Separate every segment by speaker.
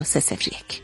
Speaker 1: 301.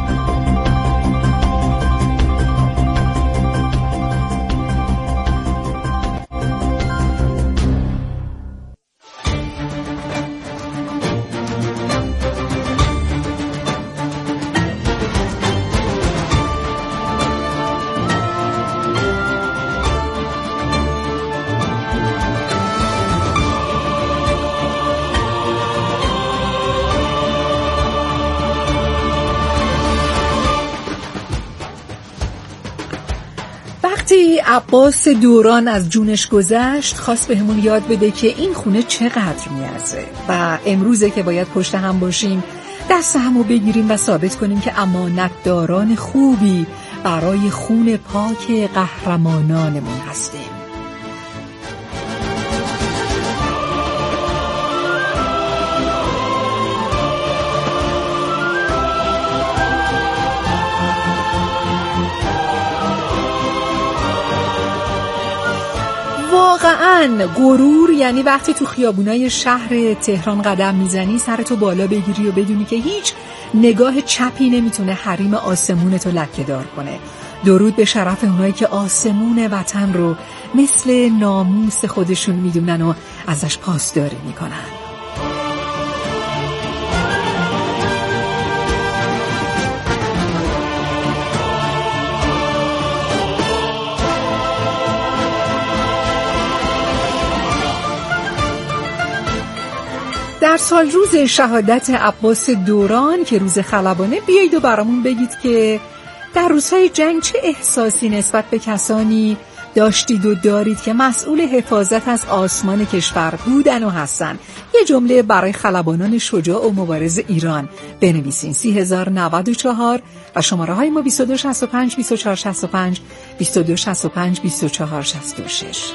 Speaker 1: وقتی عباس دوران از جونش گذشت خواست بهمون یاد بده که این خونه چقدر میارزه و امروزه که باید پشت هم باشیم، دست همو بگیریم و ثابت کنیم که امانتداران خوبی برای خون پاک قهرمانانمون هستیم. واقعاً غرور یعنی وقتی تو خیابونای شهر تهران قدم میزنی سرتو بالا بگیری و بدونی که هیچ نگاه چپی نمیتونه حریم آسمونتو لکه‌دار کنه. درود به شرف اونایی که آسمون وطن رو مثل ناموس خودشون میدونن و ازش پاسداری میکنن. در سال روز شهادت عباس دوران که روز خلبانه، بیایید و برامون بگید که در روزهای جنگ چه احساسی نسبت به کسانی داشتید و دارید که مسئول حفاظت از آسمان کشور بودن و هستن. یه جمله برای خلبانان شجاع و مبارز ایران بنویسین. 3094 و شماره های ما 2265 2465 2265 2466.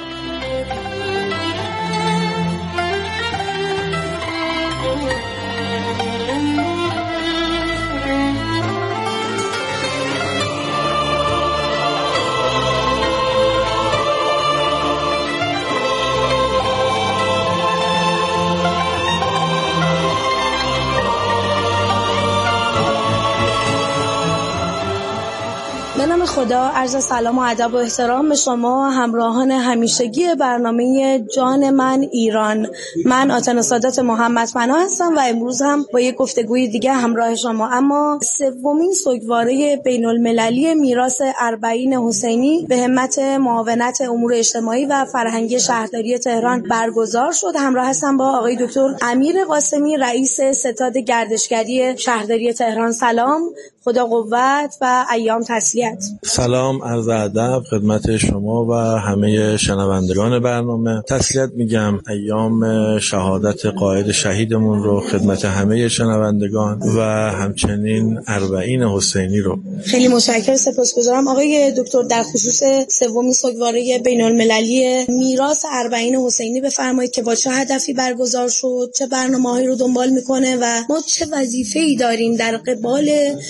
Speaker 2: خدا، عرض سلام و ادب و احترام به شما همراهان همیشگی برنامه جان من ایران. من آتنا سادات محمد پناه هستم و امروز هم با یک گفتگوی دیگه همراه شما. اما سومین سوگواره بین المللی میراث اربعین حسینی به همت معاونت امور اجتماعی و فرهنگی شهرداری تهران برگزار شد. همراه هستم با آقای دکتر امیر قاسمی، رئیس ستاد گردشگری شهرداری تهران. سلام، خدا قوت و ایام تسلیت.
Speaker 3: سلام، عرض ادب خدمت شما و همه شنوندگان برنامه. تسلیت میگم ایام شهادت قائد شهیدمون رو خدمت همه شنوندگان و همچنین اربعین حسینی رو.
Speaker 2: خیلی متشکرم، سپاسگزارم آقای دکتر. در خصوص سومین سوگواره بین المللی میراث اربعین حسینی بفرمایید که با چه هدفی برگزار شد، چه برنامه‌هایی رو دنبال میکنه و ما چه وظیفه‌ای داریم در قبال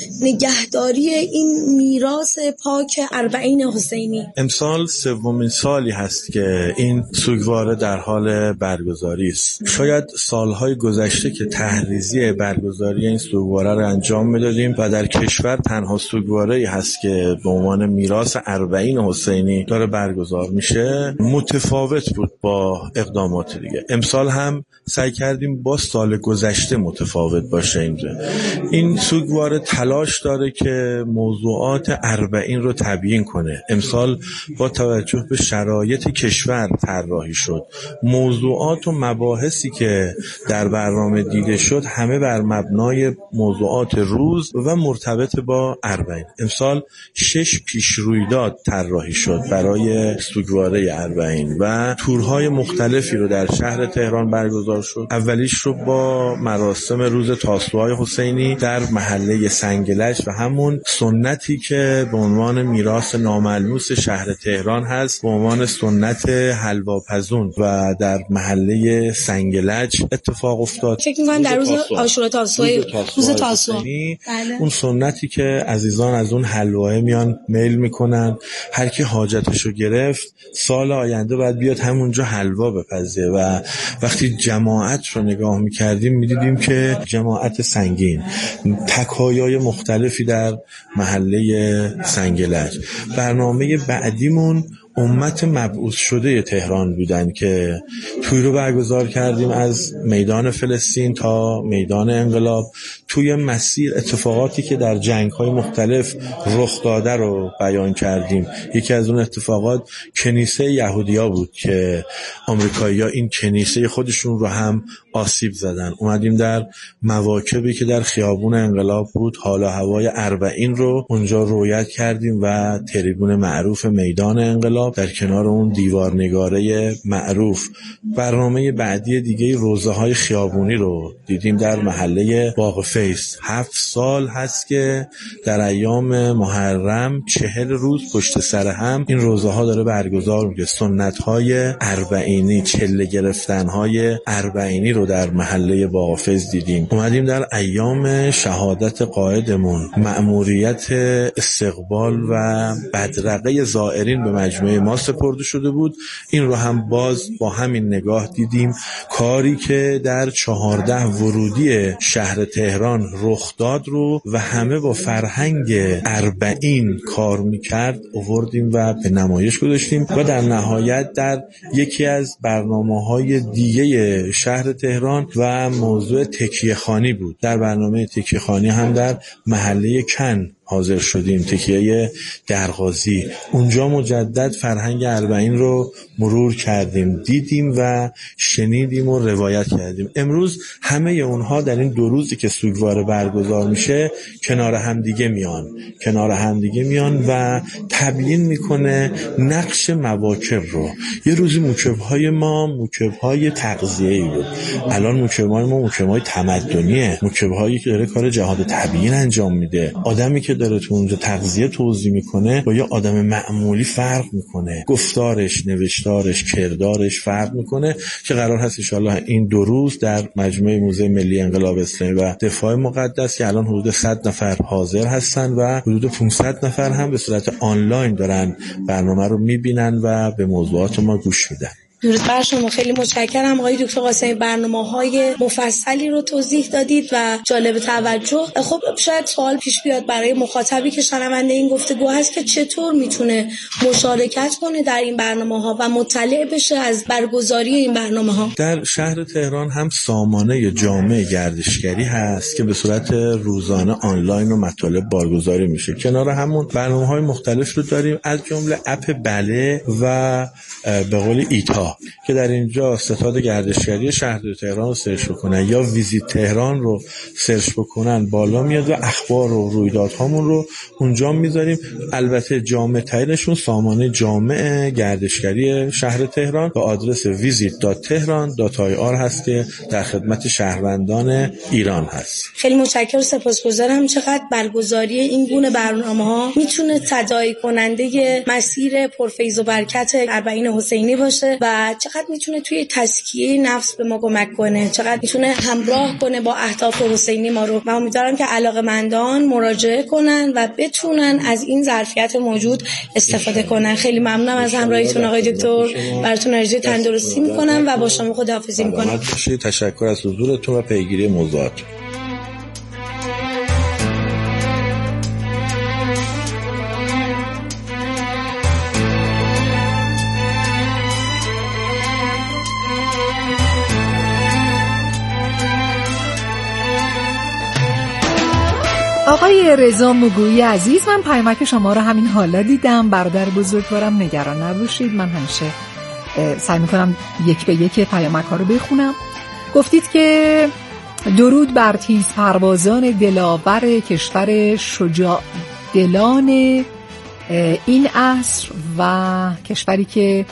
Speaker 2: نگهداری این میراث پاک اربعین حسینی.
Speaker 3: امسال سومین سالی هست که این سوگواره در حال برگزاری است. شاید سالهای گذشته که تحریزی برگزاری این سوگواره رو انجام میدادیم و در کشور تنها سوگواره‌ای هست که به عنوان میراث اربعین حسینی داره برگزار میشه، متفاوت بود با اقدامات دیگه. امسال هم سعی کردیم با سال گذشته متفاوت باشه. این سوگواره تلاش داره که موضوعات اربعین رو تبیین کنه. امسال با توجه به شرایط کشور طراحی شد. موضوعات و مباحثی که در برنامه دیده شد همه بر مبنای موضوعات روز و مرتبط با اربعین. امسال 6 پیشرویداد طراحی شد برای سوگواره اربعین و تورهای مختلفی رو در شهر تهران برگزار شد. اولیش رو با مراسم روز تاسوعای حسینی در محله سنگلج و همون سنتی که به عنوان عنوان میراث ناملموس شهر تهران هست، به عنوان سنت حلواپزون و در محله سنگلج اتفاق افتاد.
Speaker 2: فکر می‌کنم در روز عاشورا روز تاسوعا
Speaker 3: اون سنتی که عزیزان از اون حلواه میان میل میکنن، هر کی حاجتشو گرفت سال آینده باید بیاد همونجا حلوا بپزه و وقتی جماعت رو نگاه میکردیم میدیدیم که جماعت سنگین، تکایای مختلفی در محله سنگلج. برنامه بعدیمون امت مبعوث شده تهران بودن که توی رو برگزار کردیم از میدان فلسطین تا میدان انقلاب، توی مسیر اتفاقاتی که در جنگ‌های مختلف رخ داده رو بیان کردیم. یکی از اون اتفاقات کنیسه یهودیا بود که آمریکایی‌ها این کنیسه خودشون رو هم آسیب زدن. اومدیم در مواکبی که در خیابون انقلاب بود، حال و هوای اربعین رو اونجا رویت کردیم و تریبون معروف میدان انقلاب در کنار اون دیوارنگاره معروف. برنامه بعدی دیگه روزه‌های خیابونی رو دیدیم در محله باغ فیض. 7 سال هست که در ایام محرم 40 روز پشت سر هم این روزه‌ها داره برگزار میشه. سنت‌های اربعینی، چله گرفتن‌های اربعینی رو در محله باغ فیض دیدیم. اومدیم در ایام شهادت قائدمون مأموریت استقبال و بدرقه زائرین به مجموعه ما سپرده شده بود، این رو هم باز با همین نگاه دیدیم. کاری که در 14 ورودی شهر تهران رخ داد رو و همه با فرهنگ اربعین کار میکرد آوردیم و به نمایش گذاشتیم و در نهایت در یکی از برنامه‌های دیگه شهر تهران و موضوع تکیه‌خوانی بود. در برنامه تکیه‌خوانی هم در محله کن حاضر شدیم، تکیه درغازی. اونجا مجدد فرهنگ اربعین رو مرور کردیم، دیدیم و شنیدیم و روایت کردیم. امروز همه اونها در این 2 روزی که سوگوار برگزار میشه کنار همدیگه میان و تبیین میکنه نقش مواکب رو. یه روزی موکب‌های ما موکب‌های تغذیه‌ای بود، الان موکب‌های ما موکب‌های تمدنیه، موکب‌هایی که داره کار جهاد تبیین انجام میده. آدمی که داره تو اونجا تغذیه توزیع میکنه با یه آدم معمولی فرق میکنه، گفتارش، نوشتارش، کردارش فرق میکنه که قرار هست ان شاءالله این 2 روز در مجمع موزه ملی انقلاب اسلامی و دفاع مقدس که الان حدود 100 نفر حاضر هستن و حدود 500 نفر هم به صورت آنلاین دارن برنامه رو میبینن و به موضوعات ما گوش میدن.
Speaker 2: درود بر شما. خیلی متشکرم آقای دکتر قاسمی، برنامه‌های مفصلی رو توضیح دادید و جالب توجه. خب شاید سوال پیش بیاد برای مخاطبی که شنونده این گفتگو هست که چطور میتونه مشارکت کنه در این برنامه‌ها و مطلع بشه از برگزاری این برنامه‌ها.
Speaker 3: در شهر تهران هم سامانه جامع گردشگری هست که به صورت روزانه آنلاین و مطالب برگزاری میشه. کنار همون برنامه‌های مختلف رو داریم، از جمله اپ بله و به قول ایتا که در اینجا ستاد گردشگری شهر تهران رو سرچ بکنن یا ویزیت تهران رو سرچ بکنن بالا میاد و اخبار و رویدادهامون رو اونجا میذاریم. البته جامع ترینشون سامانه جامع گردشگری شهر تهران با آدرس visit.tehran.ir هست که در خدمت شهروندان ایران هست.
Speaker 2: خیلی متشکرم، سپاسگزارم. چقدر برگزاری این گونه برنامه‌ها میتونه تداعی کننده مسیر پرفیض و برکت اربعین حسینی باشه و چقدر میتونه توی تزکیه نفس به ما کمک کنه، چقدر میتونه همراه کنه با اهداف حسینی ما رو. و امیدوارم که علاقه‌مندان مراجعه کنن و بتونن از این ظرفیت موجود استفاده کنن. خیلی ممنونم از همراهیتون آقای دکتر، براتون آرزوی تندرستی میکنم و با شما خداحافظی میکنم.
Speaker 3: تشکر از حضورتون و پیگیری موضوعات.
Speaker 1: آقای رضا مگویی عزیز، من پیامک شما رو همین حالا دیدم. برادر بزرگوارم نگران نباشید، من همیشه سعی میکنم یک به یک پیامک ها رو بخونم. گفتید که درود بر تیز پروازان دلاور کشور شجاع دلان این عصر و کشوری که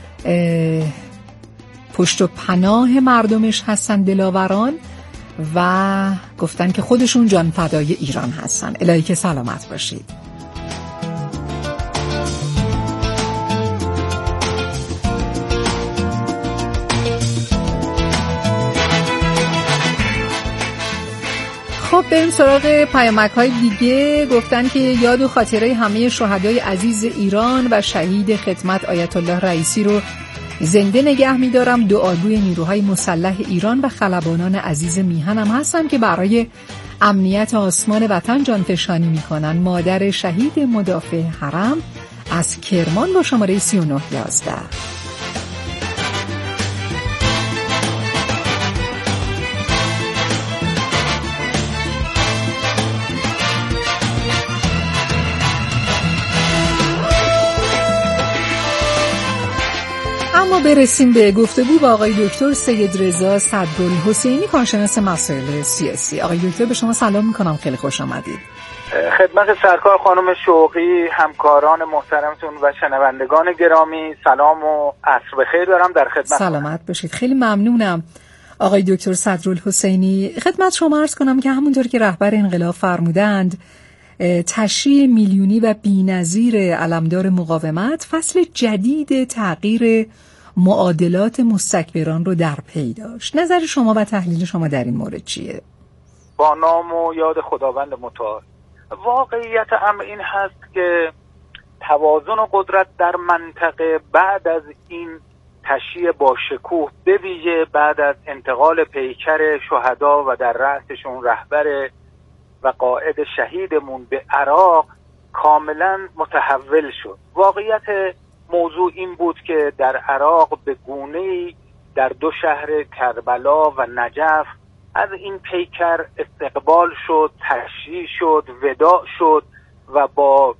Speaker 1: پشت و پناه مردمش هستن دلاوران و گفتن که خودشون جان فدای ایران هستن. الهی که سلامت باشید. بریم سراغ پیامک‌های دیگه. گفتن که یاد و خاطره همه شهدای عزیز ایران و شهید خدمت آیت الله رئیسی رو زنده نگه می‌دارم. دعاگوی نیروهای مسلح ایران و خلبانان عزیز میهنم هستم که برای امنیت آسمان وطن جانفشانی می‌کنن. مادر شهید مدافع حرم از کرمان با شماره 3911. اما برسیم به گفتگو با آقای دکتر سید رضا صدرالحسینی، کارشناس مسائل سیاسی. آقای دکتر به شما سلام میکنم، خیلی خوش آمدید.
Speaker 4: خدمت سرکار خانم شوقی، همکاران محترمتون و شنوندگان گرامی سلام و عصر بخیر دارم در خدمت.
Speaker 1: سلامت باشید، خیلی ممنونم. آقای دکتر صدرالحسینی، خدمت شما عرض کنم که همونطور که رهبر انقلاب فرمودند تشریع میلیونی و بی‌نظیر علمدار مقاومت فصل جدید تغییر معادلات مستکبران رو در پی داشت. نظر شما و تحلیل شما در این مورد چیه؟
Speaker 4: با نام و یاد خداوند متعال، واقعیت امر این هست که توازن و قدرت در منطقه بعد از این تشییع با شکوه، به ویژه بعد از انتقال پیکر شهدا و در رأسشون رهبر و قائد شهیدمون به عراق، کاملا متحول شد. واقعیت موضوع این بود که در عراق به گونه‌ای در دو شهر کربلا و نجف از این پیکر استقبال شد، تشییع شد، وداع شد و با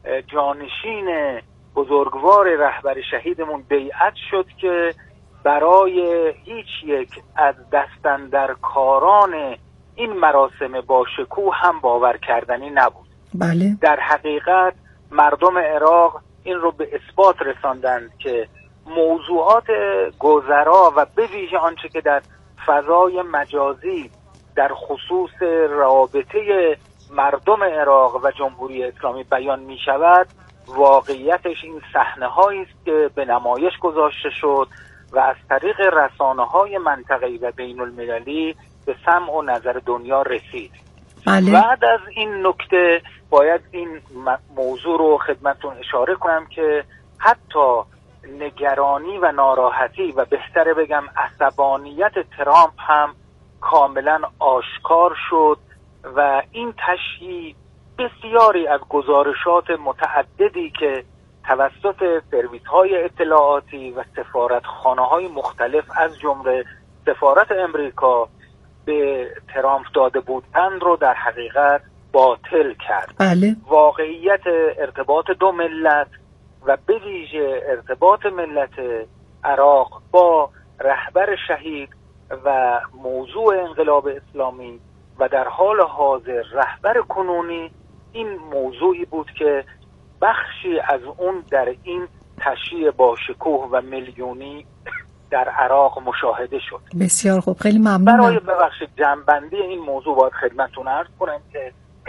Speaker 4: جانشین بزرگوار رهبر شهیدمون بیعت شد که برای هیچ یک از دستاندرکاران این مراسم با شکوه هم باور کردنی نبود.
Speaker 1: بله.
Speaker 4: در حقیقت مردم عراق این رو به اثبات رساندند که موضوعات گذرا و به ویژه آنچه که در فضای مجازی در خصوص رابطه مردم عراق و جمهوری اسلامی بیان می شود، واقعیتش این صحنه هایی است که به نمایش گذاشته شد و از طریق رسانه های منطقه‌ای و بین المللی به سمع و نظر دنیا رسید.
Speaker 1: بله.
Speaker 4: بعد از این نکته باید این موضوع رو خدمتتون اشاره کنم که حتی نگرانی و ناراحتی و بهتره بگم عصبانیت ترامپ هم کاملا آشکار شد و این تشییع بسیاری از گزارشات متعددی که توسط سرویس‌های اطلاعاتی و سفارتخانه‌های مختلف از جمله سفارت امریکا به ترامپ داده بودند رو در حقیقت باطل کرد.
Speaker 1: بله.
Speaker 4: واقعیت ارتباط دو ملت و به ویژه ارتباط ملت عراق با رهبر شهید و موضوع انقلاب اسلامی و در حال حاضر رهبر کنونی، این موضوعی بود که بخشی از اون در این تشییع با شکوه و میلیونی در عراق مشاهده شد.
Speaker 1: بسیار خوب، خیلی ممنونم.
Speaker 4: برای ببخشید جنبندی این موضوع باید خدمتتون عرض کنم که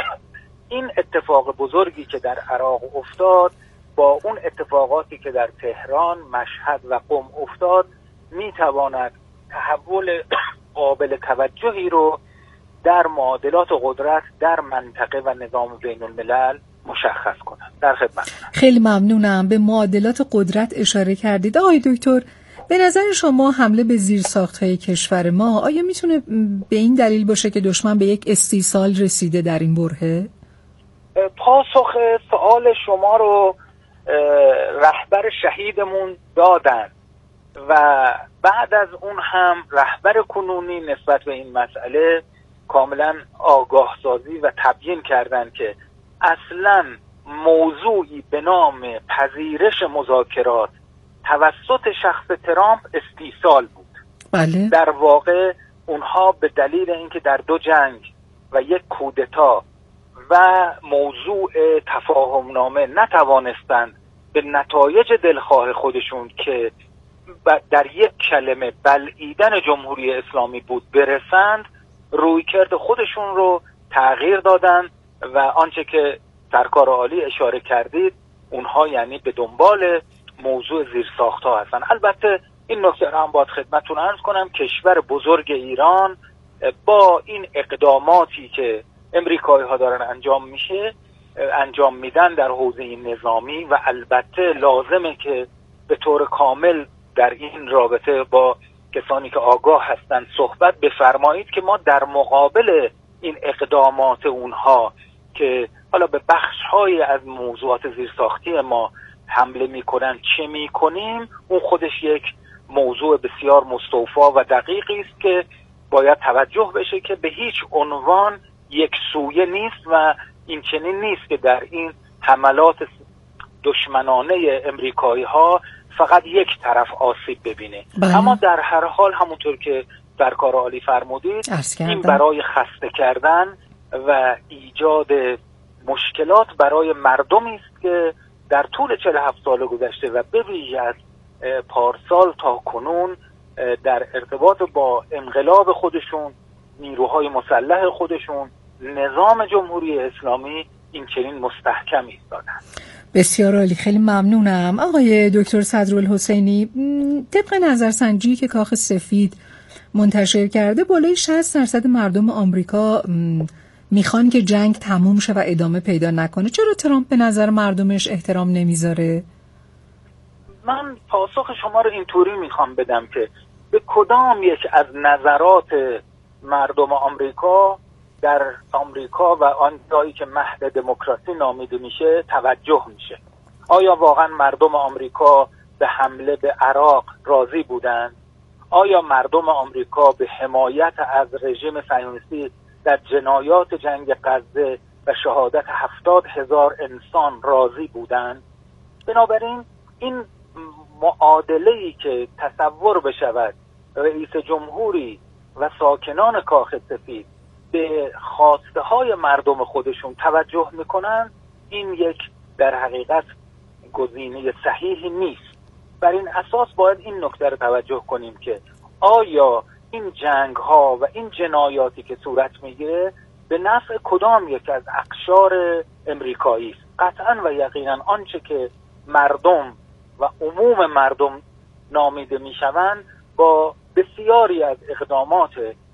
Speaker 4: این اتفاق بزرگی که در عراق افتاد با اون اتفاقاتی که در تهران، مشهد و قم افتاد میتواند تحول قابل توجهی رو در معادلات قدرت در منطقه و نظام بین الملل مشخص کنند. در خدمت.
Speaker 1: خیلی ممنونم. به معادلات قدرت اشاره کردید. آقای دکتر، به نظر شما حمله به زیرساخت‌های کشور ما آیا میتونه به این دلیل باشه که دشمن به یک استیصال رسیده در این برهه؟
Speaker 4: پاسخ سوال شما رو رهبر شهیدمون دادن و بعد از اون هم رهبر کنونی نسبت به این مسئله کاملا آگاه سازی و تبیین کردن که اصلا موضوعی به نام پذیرش مذاکرات توسط شخص ترامپ استیصال بود.
Speaker 1: بله.
Speaker 4: در واقع اونها به دلیل اینکه در دو جنگ و یک کودتا و موضوع تفاهمنامه نتوانستند به نتایج دلخواه خودشون که در یک کلمه بلعیدن جمهوری اسلامی بود برسند، رویکرد خودشون رو تغییر دادن و آنچه که سرکار عالی اشاره کردید اونها یعنی به دنبال موضوع زیرساخت‌ها هستن. البته این نکته را هم باید خدمتتون عرض کنم، کشور بزرگ ایران با این اقداماتی که امریکایی ها دارن انجام میدن در حوزه نظامی، و البته لازمه که به طور کامل در این رابطه با کسانی که آگاه هستند صحبت بفرمایید که ما در مقابل این اقدامات اونها که حالا به بخش‌های از موضوعات زیرساختی ما حمله میکنن چه میکنیم، اون خودش یک موضوع بسیار مستوفا و دقیقی است که باید توجه بشه که به هیچ عنوان یک سویه نیست و این چنین نیست که در این حملات دشمنانه امریکایی ها فقط یک طرف آسیب ببینه. اما در هر حال همونطور که در کار عالی فرمودید، این برای خسته کردن و ایجاد مشکلات برای مردمی است که در طول 47 سال گذشته و به ویژه از پارسال تا کنون در ارتباط با انقلاب خودشون، نیروهای مسلح خودشون، نظام جمهوری اسلامی این چنین مستحکم ایستادن.
Speaker 1: بسیار عالی، خیلی ممنونم. آقای دکتر صدرالحسینی، طبق نظرسنجی که کاخ سفید منتشر کرده بالای 60% مردم آمریکا میخوان که جنگ تموم شه و ادامه پیدا نکنه. چرا ترامپ به نظر مردمش احترام نمیذاره؟
Speaker 4: من پاسخ شما رو اینطوری میخوام بدم که به کدام یک از نظرات مردم آمریکا در آمریکا و آن جایی که مهد دموکراسی نامیده میشه توجه میشه. آیا واقعا مردم آمریکا به حمله به عراق راضی بودند؟ آیا مردم آمریکا به حمایت از رژیم صهیونیستی در جنایات جنگ غزه و شهادت 70,000 انسان راضی بودند؟ بنابراین این معادله‌ای که تصور بشود رئیس جمهوری و ساکنان کاخ سفید به خواسته های مردم خودشون توجه میکنن، این یک در حقیقت گزینه صحیحی نیست. بر این اساس باید این نکته رو توجه کنیم که آیا این جنگ ها و این جنایاتی که صورت میگیره به نفع کدام یک از اقشار امریکایی است؟ قطعا و یقینا آنچه که مردم و عموم مردم نامیده میشوند با بسیاری از اقدامات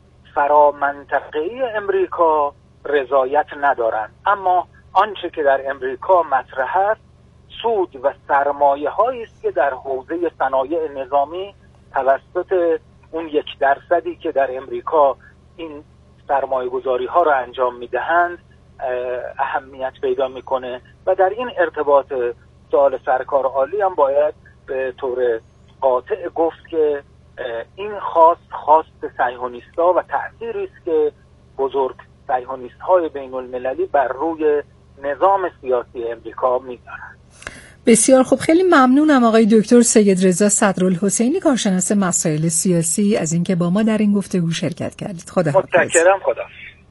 Speaker 4: فرامنطقه‌ای امریکا رضایت ندارند. اما آنچه که در امریکا مطرح است سود و سرمایه هایی است که در حوزه صنایع نظامی توسط اون 1% که در امریکا این سرمایه گذاری ها را انجام میدهند اهمیت پیدا میکنه و در این ارتباط سوال سرکار عالی هم باید به طور قاطع گفت که این خواست صهیونیست‌ها و تأثیری است که بزرگ صهیونیست‌های بین المللی بر روی نظام سیاسی امریکا می‌دارند.
Speaker 1: بسیار خوب، خیلی ممنونم آقای دکتر سید رضا صدرالحسینی، کارشناس مسائل سیاسی، از اینکه با ما در این گفتگو شرکت کردید. خدا حافظ.
Speaker 4: متشکرم. خدا.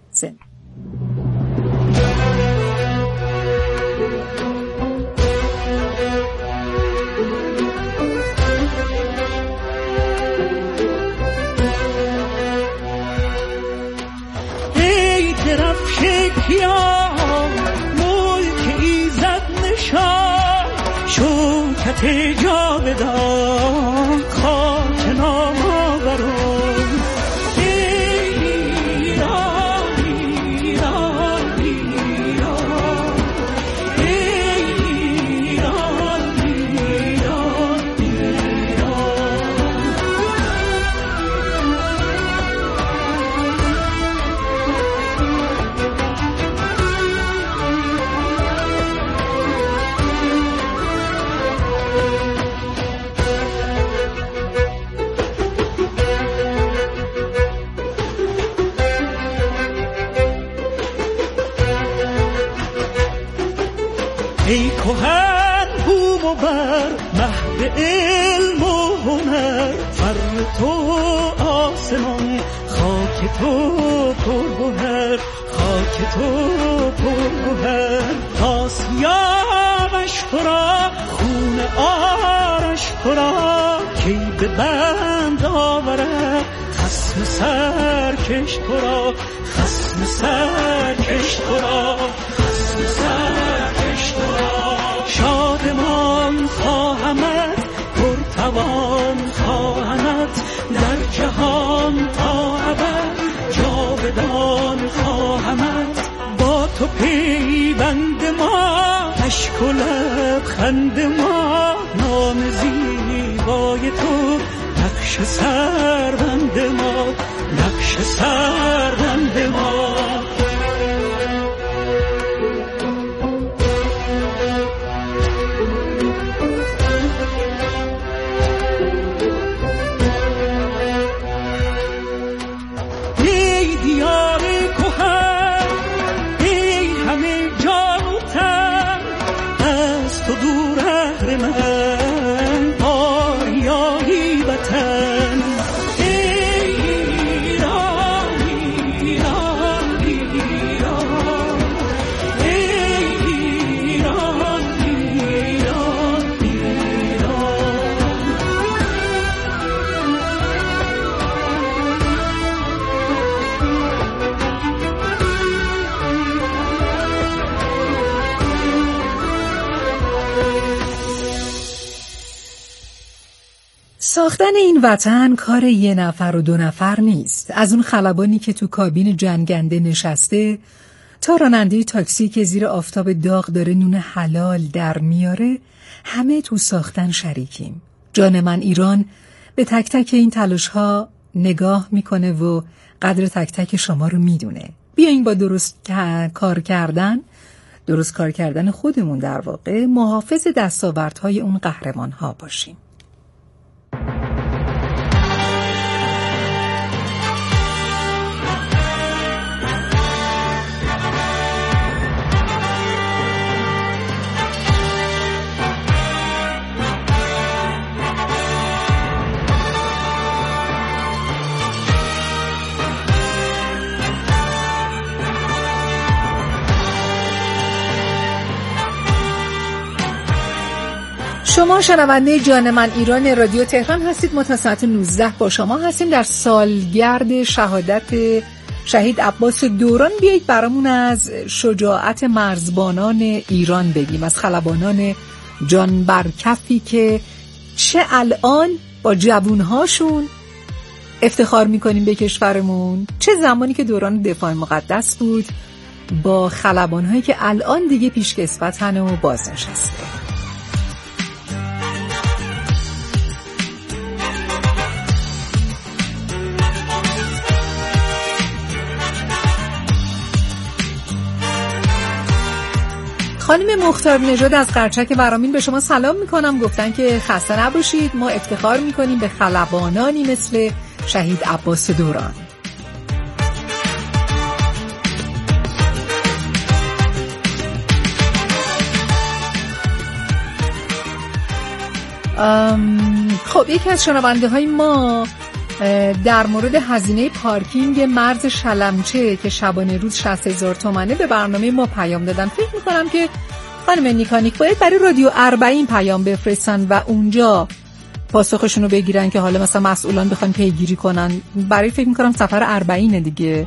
Speaker 5: ملک ایزد نشان شوکت جاودان خاک نامآوران ایران ایران ایران ایران ایران ای کهن بوم و بر مهد علم و هنر، فر تو آسمان، خاک تو پرگوهر، خاک تو پرگوهر، آسیابش پرا خون آرش پرا، کی به بند آورد خصم سرکش پرا، خصم سرکش پرا، خصم سرکش پرا. شادمان خواهمت، پرتوان خواهمت، در جهان تا ابد جاودان خواهمت، پیوند ما، اشک و لبخند ما، نام زیبای تو، نقش سربند ما، نقش سربند ما.
Speaker 1: ساختن این وطن کار یه نفر و دو نفر نیست. از اون خلبانی که تو کابین جنگنده نشسته تا راننده تاکسی که زیر آفتاب داغ داره نون حلال در میاره، همه تو ساختن شریکیم. جان من ایران به تک تک این تلاش‌ها نگاه میکنه و قدر تک تک شما رو میدونه. بیاین با درست کار کردن خودمون در واقع محافظ دستاوردهای اون قهرمان‌ها باشیم. شما شنونده جان من ایران رادیو تهران هستید. ما تا ساعت 19 با شما هستیم. در سالگرد شهادت شهید عباس دوران بیایید برامون از شجاعت مرزبانان ایران بگیم، از خلبانان جان برکفی که چه الان با جوونهاشون افتخار میکنیم به کشورمون، چه زمانی که دوران دفاع مقدس بود با خلبانهایی که الان دیگه پیشکسوتن و بازنشسته. خانم مختار نژاد از قرچک ورامین به شما سلام میکنم. گفتن که خسته نباشید، ما افتخار میکنیم به خلبانانی مثل شهید عباس دوران. خب یکی از شنونده های ما در مورد هزینه پارکینگ مرز شلمچه که شبانه روز 60,000 تومانه به برنامه ما پیام دادن. فکر میکنم که خانم نیکانیک باید برای رادیو 40 پیام بفرستن و اونجا پاسخشون رو بگیرن که حالا مثلا مسئولان بخوان پیگیری کنن. برای فکر میکنم سفر 40 دیگه.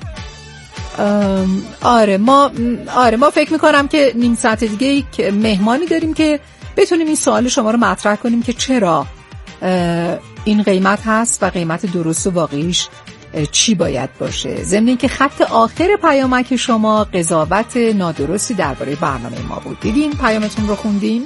Speaker 1: ما فکر میکنم که نیم ساعت دیگه که مهمانی داریم که بتونیم این سوال شما رو مطرح کنیم که چرا این قیمت هست و قیمت درست و واقعیش چی باید باشه. ضمن اینکه خط آخر پیامک شما قضاوت نادرستی درباره برنامه ما بود. دیدین پیامتون رو خوندیم؟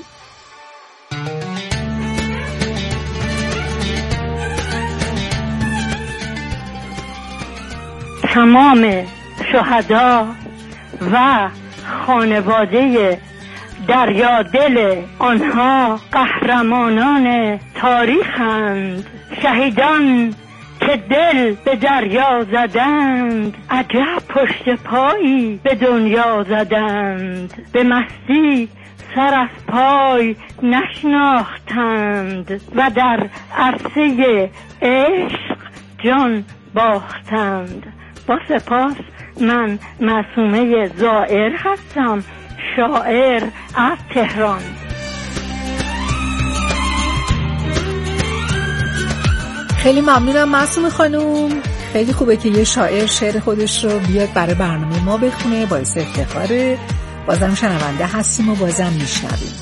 Speaker 6: تمام شهدا و خانواده دریا دل آنها قهرمانان تاریخند. شهیدان که دل به دریا زدند، عجب پشت پایی به دنیا زدند. به مستی سر از پای نشناختند و در عرصه عشق جان باختند. با سپاس، من معصومه زائر هستم، شاعر از تهران.
Speaker 1: خیلی ممنونم معصومه خانوم. خیلی خوبه که یه شاعر شعر خودش رو بیاد برای برنامه ما بخونه، باعث افتخاره. بازم شنونده هستیم و بازم میشنویم.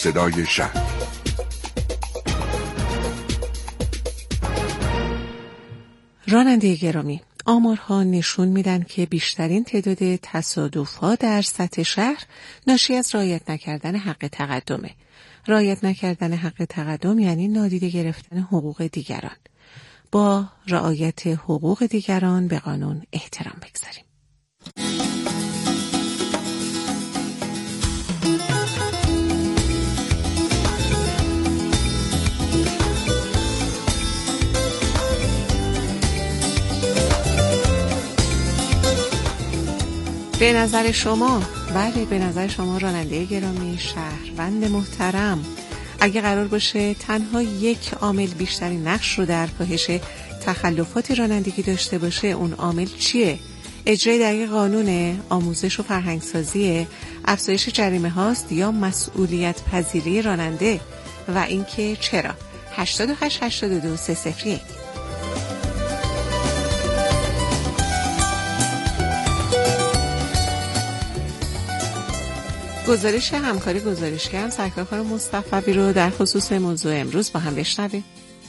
Speaker 7: صدای شهر.
Speaker 8: راننده گرامی، آمارها نشون میدن که بیشترین تعداد تصادف‌ها در سطح شهر ناشی از رعایت نکردن حق تقدمه. رعایت نکردن حق تقدم یعنی نادیده گرفتن حقوق دیگران. با رعایت حقوق دیگران به قانون احترام بگذاریم. به نظر شما، بله به نظر شما راننده گرامی، شهروند محترم، اگه قرار باشه تنها یک عامل بیشترین نقش رو در کاهش تخلفات رانندگی داشته باشه، اون عامل چیه؟ اجرای دقیق قانون، آموزش و فرهنگسازی، افزایش جریمه هاست یا مسئولیت پذیری راننده؟ و اینکه چرا؟ 88 82 301. گزارش همکاری گزارشگر سرکار خانم مصطفی رو در خصوص موضوع امروز با هم بشنویم.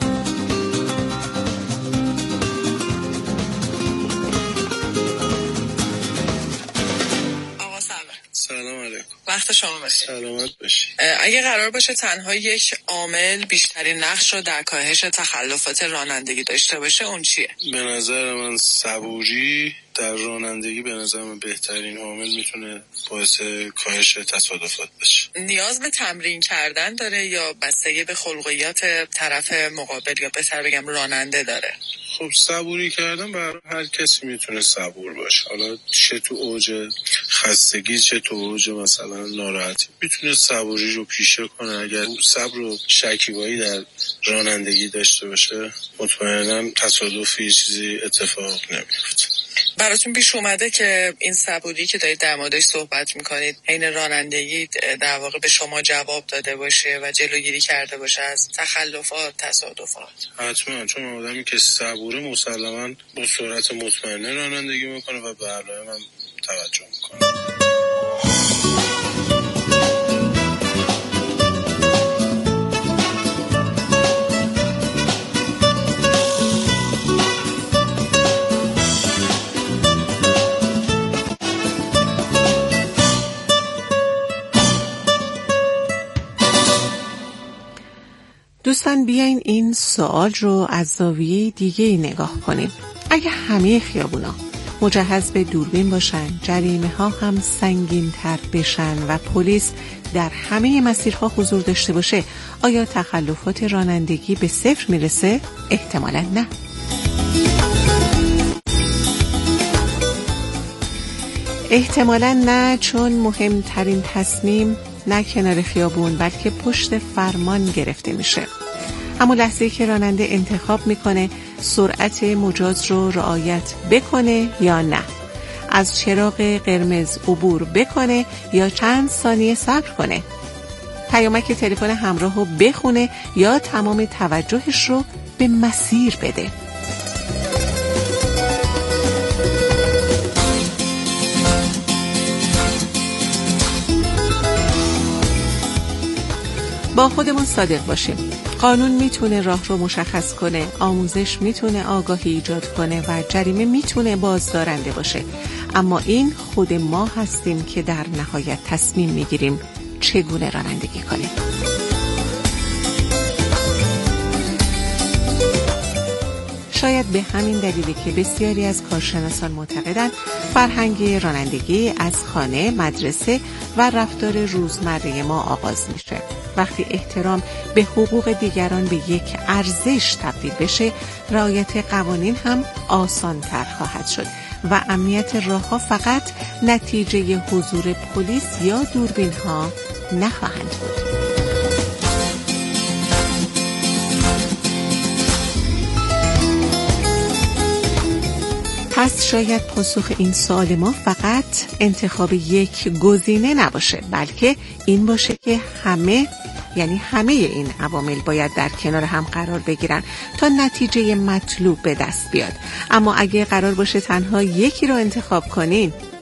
Speaker 9: آقا
Speaker 10: سلام علیکم.
Speaker 9: وقت شما بخیر.
Speaker 10: سلامت باشی.
Speaker 9: اگه قرار باشه تنها یک عامل بیشترین نقش رو در کاهش تخلفات رانندگی داشته باشه، اون چیه؟
Speaker 10: به نظر من صبوری در رانندگی به نظر من بهترین عامل میتونه باعث کاهش تصادفات بشه.
Speaker 9: نیاز به تمرین کردن داره یا بستگی به خلقیات طرف مقابل یا بهتر بگم راننده داره؟
Speaker 10: خب صبوری کردن برای هر کسی میتونه صبور باشه، حالا چه تو اوج خستگی چه تو اوج مثلا ناراحتی میتونه صبوری رو پیشه کنه. اگر صبر و شکیبایی در رانندگی داشته باشه مطمئنا تصادفی چیزی اتفاق نمیفته.
Speaker 9: براتون پیش اومده که این صبوری که دارید در موردش صحبت میکنید حین رانندگی در واقع به شما جواب داده باشه و جلوگیری کرده باشه از تخلفات، تصادفات؟
Speaker 10: حتما، چون آدمی که صبوره مسلما با سرعت مطمئنه رانندگی میکنه و به علائم هم توجه میکنه.
Speaker 8: دوستان بیاین این سوال رو از زاویه دیگه نگاه کنیم. اگه همه خیابونا مجهز به دوربین باشن، جریمه ها هم سنگین تر بشن و پلیس در همه مسیرها حضور داشته باشه، آیا تخلفات رانندگی به صفر میرسه؟ احتمالاً نه. احتمالاً نه، چون مهمترین تصمیم نه کنار خیابون بلکه پشت فرمان گرفته میشه. اما لحظه‌ای که راننده انتخاب میکنه سرعت مجاز رو رعایت بکنه یا نه، از چراغ قرمز عبور بکنه یا چند ثانیه صبر کنه، پیامک تلفن همراه رو بخونه یا تمام توجهش رو به مسیر بده. با خودمون صادق باشیم. قانون میتونه راه رو مشخص کنه، آموزش میتونه آگاهی ایجاد کنه و جریمه میتونه بازدارنده باشه، اما این خود ما هستیم که در نهایت تصمیم میگیریم چگونه رانندگی کنیم. شاید به همین دلیلی که بسیاری از کارشناسان معتقدند فرهنگ رانندگی از خانه، مدرسه و رفتار روزمره ما آغاز میشه. وقتی احترام به حقوق دیگران به یک ارزش تبدیل بشه، رعایت قوانین هم آسان‌تر خواهد شد و امنیت راه‌ها فقط نتیجه حضور پلیس یا دوربین‌ها نخواهند بود. پس شاید پاسخ این سوال ما فقط انتخاب یک گزینه نباشه، بلکه این باشه که همه این عوامل باید در کنار هم قرار بگیرن تا نتیجه مطلوب به دست بیاد. اما اگه قرار باشه تنها یکی رو انتخاب کنین،